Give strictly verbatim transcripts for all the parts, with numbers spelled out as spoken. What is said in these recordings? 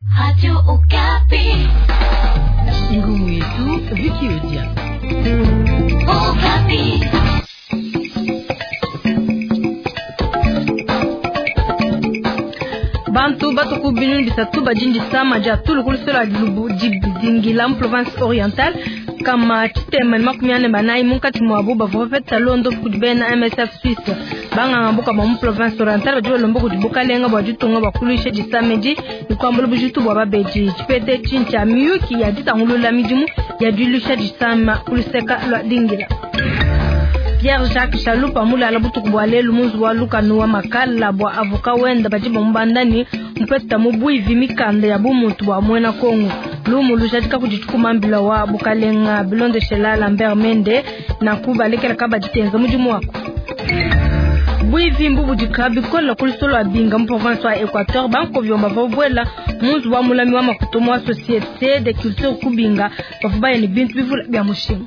Radio Okapi. Ngumu yetu Vicky Odia. Okapi. Bantu bato kubinu bisatu bajindi sama jatulu kulisela lubu jibzingila province orientale kama chitema makumiane banai munkati mwabu bavofeta londo kujibena M S F Suisse banga ngambuka mu province orientale bajiwe lombo kujibuka lenga bajutunga bakulishe jisameji ikwambulu bujitu bwa babeji chipete chincha miyuki ya ditangulula mijimu ya dilusha jisama kuliseka lwa dingila. Pierre Jacques Chalupa mula alabutu kubwale lumuzu wa luka nuwa makala bwa avoka wenda bajiba mbandani mpeta mubui vimikande ya bumutu wa mwena Kongo. Lumu lujatika kujichukuma mbila wa bukalenga Bilonde Shela Lambert Mende na kuba lekela kaba jitenza mujimu wako. Bui vimbu bujikabi kola kulisolo abinga mprovince wa Equateur banko vyomba vobwela muzu wa mulami wa makutomo wa Société de Culture Kubinga wafubaye ni bintu bivula bya mushimu.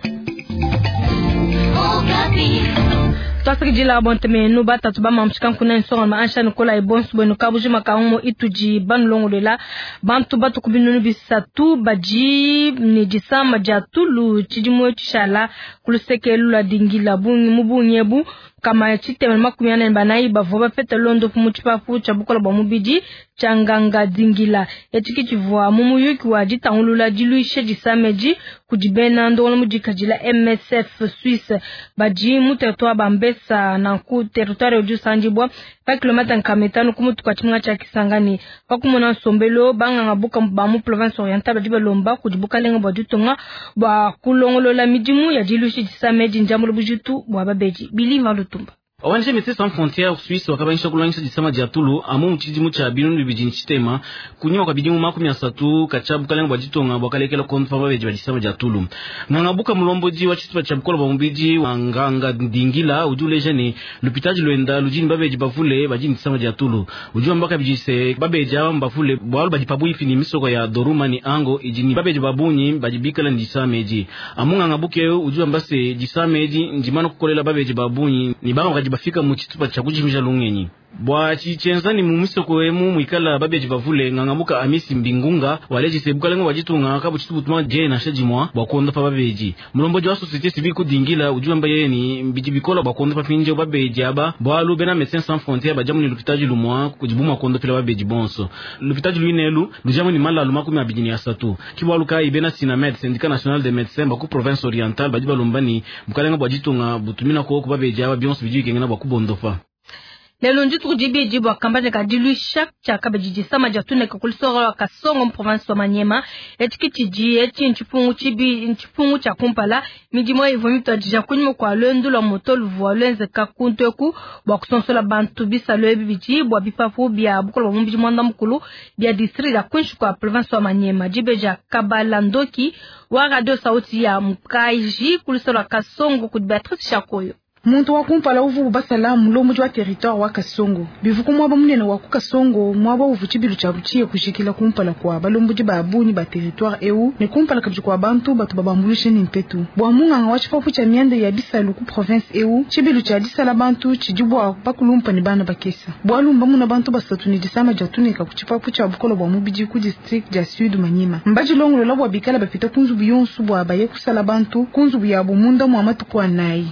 Twasaki jila bonteme no bata tuba mamchikan kuna nsonga ma ansha nkola e bonsu beno kabuji makaungo ituji banlongo lela bantu batu kubinu bisatu baji ni jisama jatulu chijimwe chishala kulusekelu la dingila bungi mubunyebu kama chitema makumiana banai bavoba fete londo fumuchipafu chabukola bomubiji changanga dingila etiki chivwa mumuyuki wa jitangulula jiluishe jisameji kujibena ndo mujikajila M S F Suisse baji mutetwa bambesa na ku territoire oju sanjibwa pa kilomita nkametano kumutu kwa chimunga cha Kisangani pakumona sombelo banga ngabuka bamu province orientale bajiba lomba kujibuka lenga bajutunga ba kulongolola mijimu ya jiluishe jisameji njamulu bujutu bwa babeji biliva lutumba. O N G Médecins Sans Frontières Suisse wakabanisha kulanyisha jisama jatulu amu mchijimu cha binundu bijini chitema kunyo wakabidimu makumi ya satu kachabu kalenga bajitonga wakalekela konfa wabeji bajisama jatulu ngangabuka mulomboji wachitupa chabukola bambiji wanganga dingila ujuleja ni lupitaji luenda lujini babeji bafule bajini jisama jatulu ujua mbaka bijise babeji awa mbafule walu bajipabu ifini misoko ya doruma ni ango ijini babeji babuni bajibikala njisameji amu ngangabuke ujua mbase jisameji njimano kukolela babeji babuni ni banga wakaji bafika muchitupa cha kujimisha lungenyi bwa chichenzani mumiso kwemu mwikala babeji bavule ngangamuka amisi mbingunga waleji sebuka lengo wajitunga kabu chitubutuma je na shejimwa bwa kuonda pa babeji mulomboji wa societe civile kudingila ujua mbaye ni mbijibikola bwa kuonda pa pinje babeji aba bwa lubena Médecins Sans Frontières bajamu ni lupitaji lumwa kujibuma kuonda pila babeji bonso lupitaji luinelu lujamu ni mala lumakumi abijini ya satu kibwa luka ibena Sinamed Syndicat National des Médecins baku province orientale bajiba lumbani mukalenga wajitunga butumina kwa babeji aba bionso bijui kengena bwa kubondofa. Lelo njitu jibi jibu akambane ka dilu shak cha kabajiji sama jatune kakulisoro kasongo province wa Manyema etiki chiji eti nchipungu chibi nchipungu cha kumpala mijimo ivomito ajija kunyimo kwa lendu la motolu vualenze kakunteku wakusonsola bantu bisa loebi biji bwa bipafu bia bukolo wa mbiji mwanda mkulu bia district ya kunshu kwa province wa Manyema jibeja kabalandoki wa radio sauti ya mkaiji kulisoro kasongo kudi Beatrice Shakoyo. Muntu wakumpala uvu basala mulomo jwa territoire wa Kasongo bivuko mwaba munene wa Kasongo mwaba uvu chibilu cha buchiye kushikila kumpala kwa balombuji ba abuni ba territoire eu ne kumpala kabji kwa bantu batu babambulishe ni mpetu bwa munga nga wachipapu cha miende ya bisalu ku province eu chibilu cha disala bantu chijibwa bakulumpa ni bana bakesa bwa lumba muna bantu basatu ni disama jatunika kuchipapu cha bukolo bwa mubiji ku district ja sud Manyema mbaji longo labo bikala bapita kunzu biyonsu bwa baye kusala bantu kunzu buyabo munda mu amatu kwa nai.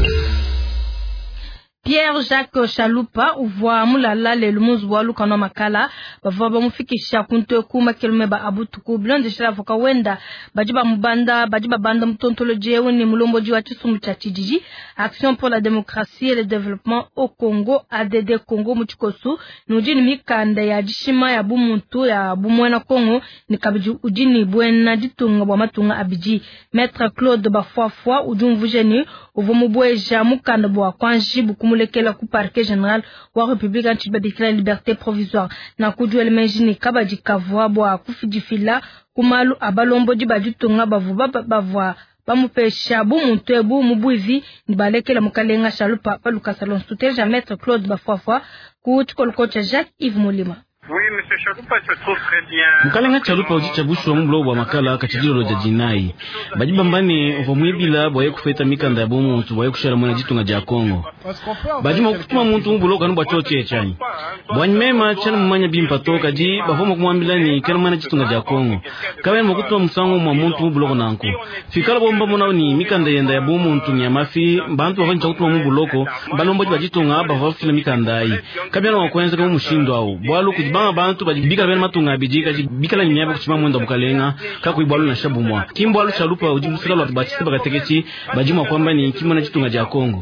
Pierre Jacques Chalupa uvwa mulala le lumuzu wa luka no makala bava bamufikisha kunteku makelme ba abutuku Bilonde Shela voka wenda bajiba mbanda bajiba banda mtontolo jewe ni mulomboji wa chisumu cha chijiji Action pour la démocratie et le développement au Congo A D D Congo muchikosu ni ujini mikanda ya jishima ya bumuntu ya bumwena Congo ni kabiji ujini buena jitunga bwa matunga abiji Maître Claude Bafuafua ujumvujeni uvumubweja mukanda bwa kwanji bukumulekela ku parquet général wa République antiba déclarer liberté provisoire na kujuele menjini kabaji kavwa bwa kufijifila kumalu abalomboji bajutunga bavuba bavwa bamupesha bumuntu ebu mubwivi nibalekela mukalenga Chalupa paluka salon souterrain Maître Claude Bafuafua ku chikolo kocha Jacques Yves Mulima. Mukalenga Chalupa uji chabushwa mbulo wa makala kachijilo ja jinai. Bajibambani ovomwibila boye kufeta mikanda ya bomu mtu boye kushara mwana jitu nga ja Kongo. Bajima kutuma mtu mbulo kanu bachoche echani. Bwanyimema chana mumanya bimpato kaji bafoma kumwambila ni kanu mwana jitu nga ja Kongo. Kawe mkutuma msango mwa mtu mbulo nanko. Fikala bomba muna ni mikanda yenda ya bomu mtu nyamafi bantu wafanyi chakutuma mbuloko balombo jitu nga bafafila mikanda yi. Kabiana wakwenza kama mushindo au. Bwalu kujibanga bantu bajibika bena matunga bijika bikala nyambe kuchima mwenda Bukalenga kako ibwalu na shabumwa kimbwalu Chalupa ujibusika lwa batiste bagatekechi bajima kwamba ni kimona chitunga ja Kongo.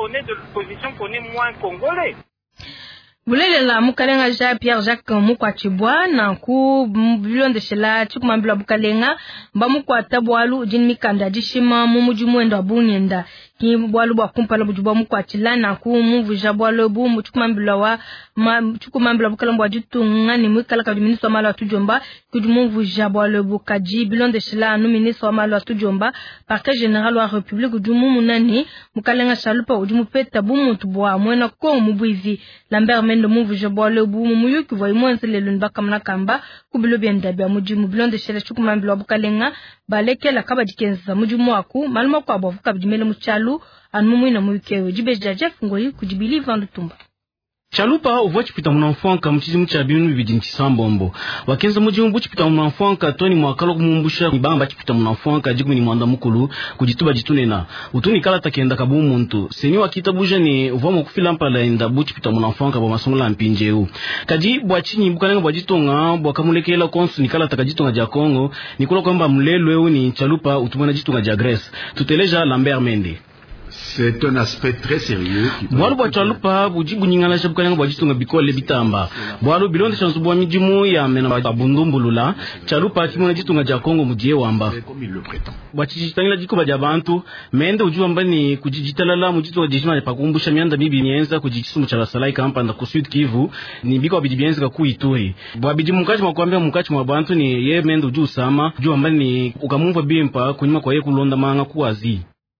Bulele la Mukalenga ja Pierre Jacques Mukwa Chibwa na ku bilonde shela chikumambila Bukalenga mba mukwa tabwalu jini mikanda jishima mumuju mwendo abunienda ki bwalu bwa kumpala bujubwa mukwa chilana ku muvu jabwalu bu muchukumambila wa ma chukumambila Bukalenga bwa jitunga ni mwikala ka ministre wa mala wa tujomba kujumuvu jabwalu bu kaji bilonde shela nu ministre wa mala wa tujomba parquet général wa république jumumu nani Mukalenga Chalupa ujumupeta bu muntu bwa mwena ko mubwizi Lambert Mendo muvu jabwalu bu mumuyuki wa imwenze lelo nbaka mnakamba kubilo biendabia mujimu bilonde shela chukumambila Bukalenga balekela kabadikenza mujimu waku maluma kwa bavuka bijimele muchalu anumumu ina muikewe jibeja Jeff Ngoyi kujibili vandu tumba. Chalupa uvo chipita munamfuanka mchizi mcha binu bibidi nchisambombo. Wakenza mujimu chipita munamfuanka toni mwakalo kumumbusha mbamba chipita munamfuanka jiku ni mwanda mukulu kujituba jitunena. Utuni kala takenda kabu muntu. Seni wakita buja ni uvo mkufila mpala enda bu chipita munamfuanka ba masongola mpinjeu. Kaji bwachini Bukalenga bwajitonga bwakamulekela konsu ni kala takajitonga ja Kongo nikula kwamba mlelwe ni Chalupa utumana jitonga ja Grèce. Tuteleja Lambert Mende. C'est un aspect très sérieux. Bwalu bwa Chalupa bujibu nyingala cha Bukalenga bwajitunga bikole bitamba. Bwalu bilonde chansu bwa mijimu ya mena babundumbulula. Chalupa kimona jitunga ja Kongo mujie wamba. Bwachijitangila jiko baja bantu. Mende ujuwa mbani kujijitalala mujitunga jishima ya pakumbusha mianda bibi mienza kujichisu mchala salai kampa nda kusuit Kivu. Ni biko wabijibienza kaku ituhe. Bwa bijimu mkachi mwakuambia mkachi mwa bantu ni ye mende ujuwa sama. Ujuwa mbani ukamumva bimpa kunyuma kwa ye kulonda manga kuwazi.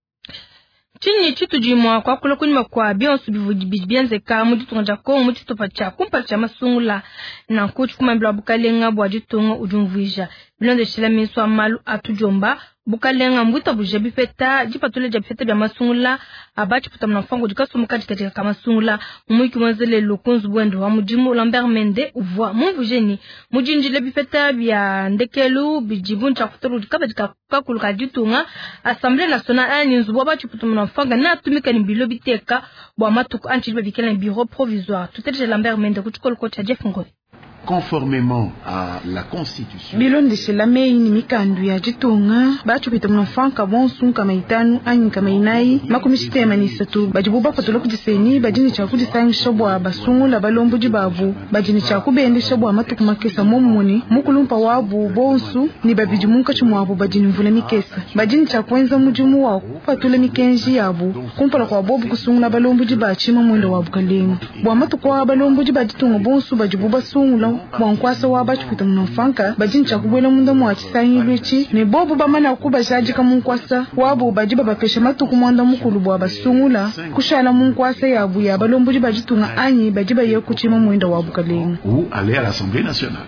Chini chitu jimwa kwa kula kunyuma kwa bionsu bibienze ka mujitunga ja Kongo mujitupa cha kumpa cha masungula na kuchu kumambila Bukalenga bwa jitunga ujumvuija bilonde shila minswa malu atujomba Bukalenga mwita buje bifeta jipatule ja bifeta bya masungula abachi puta mnafango jikasu mukati katika kama masungula mwiki mwanzele lukunzu bwendo wa mujimu Lambert Mende uvwa mvujeni mujinjile bifeta bya ndekelu bijibuncha kuturu jikaba jikaka kuluka jitunga Assemblée nationale ani nzubo abachi puta mnafanga na tumika ni bilo biteka bwa matuku anchi bikela ni bureau provisoire tuteleje Lambert Mende kuchukolo kocha Jeff Ngoyi. Conformément à la constitution. Bilonde shela mei ni mikandu ya jitunga bacho pita mnafanka bonsu kama itanu anyi kama inai makumi sitema ni satu bajibuba patolo kujiseni bajini cha kujisangi shabwa basungula balombo jibavu bajini cha kubende shabwa matuku makesa momuni mukulumpa wabu bonsu ni babijimunka chumwabu bajini mvula mikesa bajini cha kwenza mujumu wa patole mikenji yabu kumpala kwa bobu kusungula balombo jibachima mwendo wabu kalenga bwa matuku wa balombo jibajitunga bonsu bajibuba sungula Mwankwasa wa bachi pita mnafanka bajini cha kubwela munda mwa chisanyi lwechi ne bobo bamana kuba jajika munkwasa wabo bajiba bapesha matuku mwanda mukulu bwa basungula kushala munkwasa yabu ya balombo jibajitunga anyi bajiba ye kuchima mwenda wabu kalenga ou aller à l'Assemblée nationale.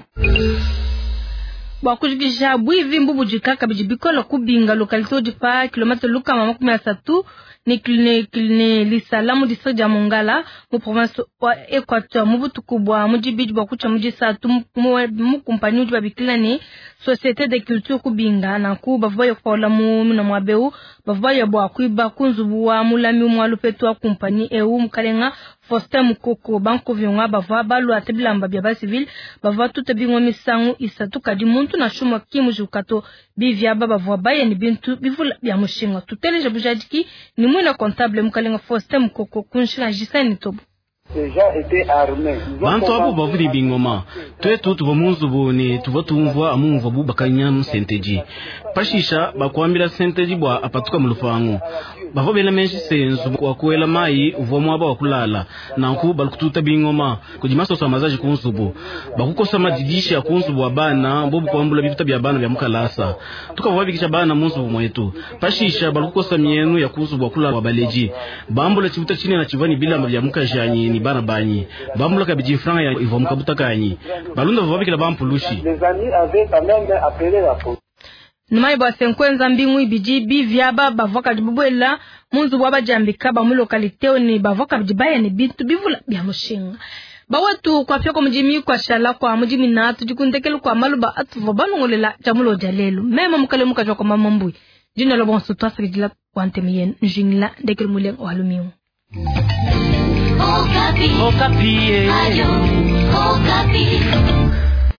Wakujikisha bwivi mbubu jikaka bijibikola kubinga lokalito jipa kilomita luka mamakumi asatu ni kline kline lisalamu district ya Mongala mu province wa Equateur mubutu kubwa mujibiji bwa kucha mujisatu mu kompani ujiba bikila ni Société de Culture kubinga na ku bavaya kwa mu na mwabeu bavaya bwa kuiba kunzubu wa mulami mwalupetu wa kompani E U Mukalenga Foster Mukoko banko vyonga bava balu atebilamba bya civil bava tuta bingwa misangu isatu kadi muntu na shuma kimu jukato bivya baba vwa baye ni bintu bivula bya mushinga tuteleje bujadiki ni mwina comptable Mukalenga Foster Mukoko kunshira jisani tobo. Bantu abo bavudi bingoma twetu tuvomunzu buni tuvotumvwa amumva bubakanya senteji pashisha bakwambira senteji bwa apatuka mulufango bavo bela menshi senzu kwa kuela mai uvomo aba wakulala na nku balikututa bingoma kujimaso sa mazaji kunsubu bakukosa madidisha kunsubu abana bobu kwambula bituta bya bana bya mukalasa tukavabikisha bana munsubu mwetu pashisha balikukosa mienu ya kunsubu wakulala wabaleji bambula chibuta chini na chivani bila bya mukajanyi ni bana banyi bambula kabiji franga ya ivomo kabuta kanyi balunda vavabikila bampulushi Numai ba senkwenza mbingu ibiji bivyaba bavoka jibubuela munzu waba jambika ba mu lokalite ni bavoka bijibaya ni bintu bivula bya mushinga bawatu kwa fyoko mjimi kwa shala kwa mjimi na tujikundekelu kwa maluba atuvo banongolela jamulo jalelu mema mukale muka kwa mamambui jina lo bonso twasirigila kwantemien njingla dekelu mulen ohalumiu Okapi. Okapi. Ayo. Okapi.